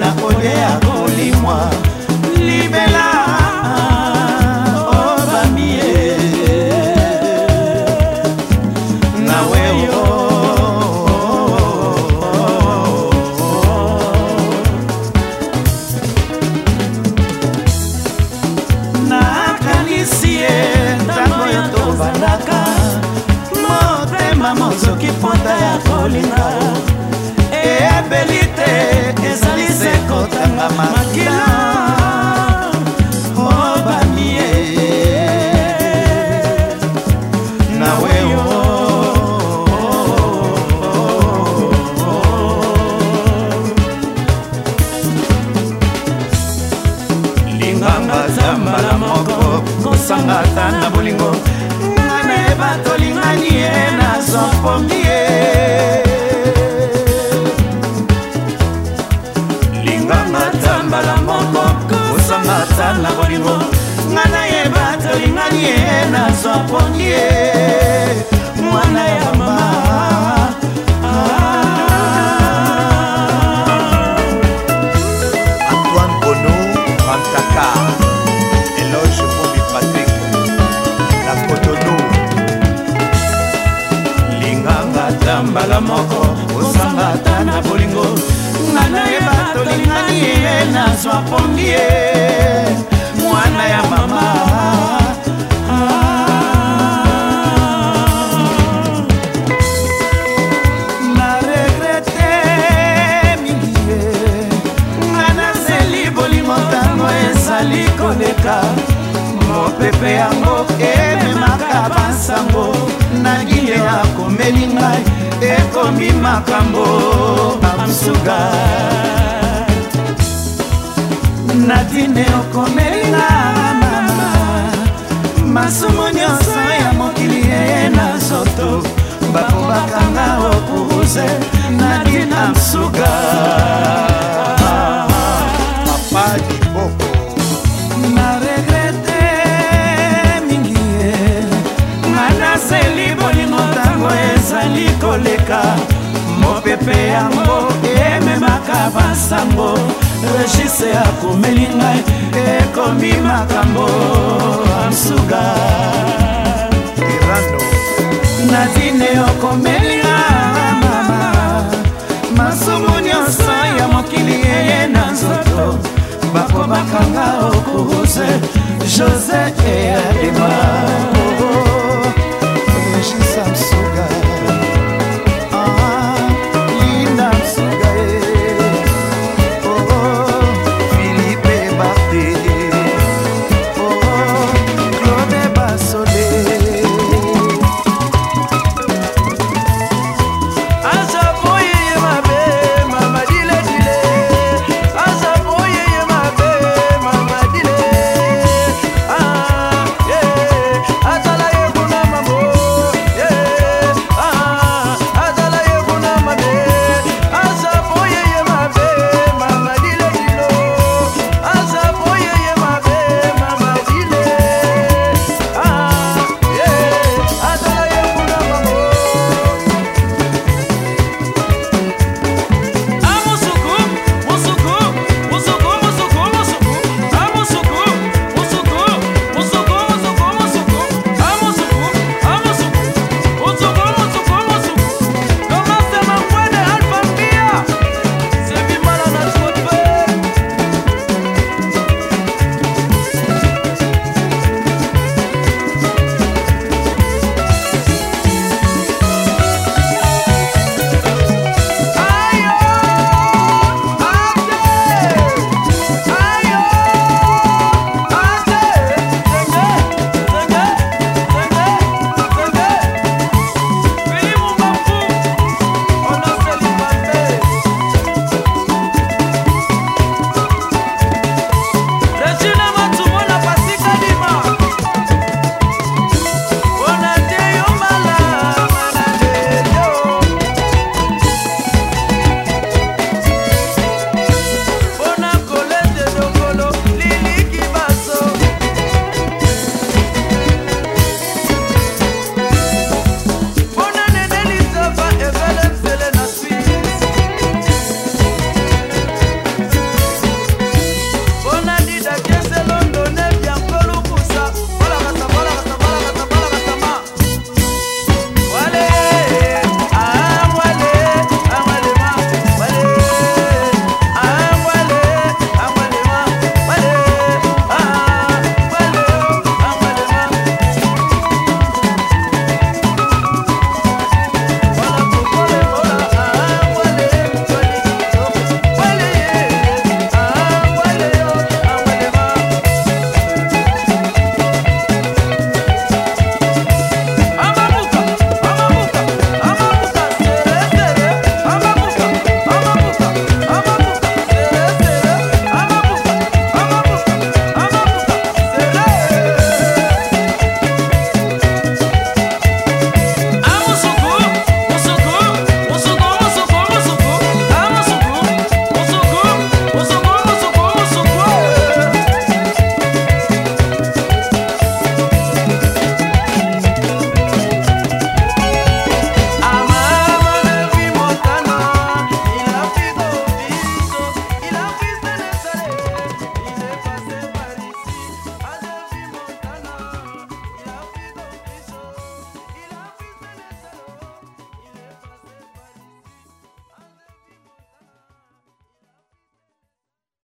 na kolia kolimwa libela obamie na weyo na kanisie ntango yo tobandaka motema mozoki pota ya kolinga ebelite ezali se kotanga makila obamie na weyo linganga zambala moko kosangata na bolingo ngana ebato lingani ye na zompomie na bolingo ngana yeba tolingani ye na sopongie mwana ya mama Antoine Bono Pantaka Eloge Bobby Patrick La Cotonou linganga tambala moko osangata na bolingo ngana yeba tolingani ye na sopongie mwana ya mama na regrete mingi ngana zeli bolingo ntango ezali koleka mopepe yango ememaka bansango na gile akomeli ngai ekomi makambo amsuga nadine okomelinga mama masumu nyonso ya mokili ye na zoto bakobakanga okuze nadine amsuga Papa Diboko na regrete mingi ye ngana seli bolingo ntango ezali koleka mopepe yango ememaka bansango regise akomeli ngai ekomi makambo amsuga Irano nadine okomeli nga mama masumu nyonso ya mokili yeye na nzoto bakobakanga okuze José e Adema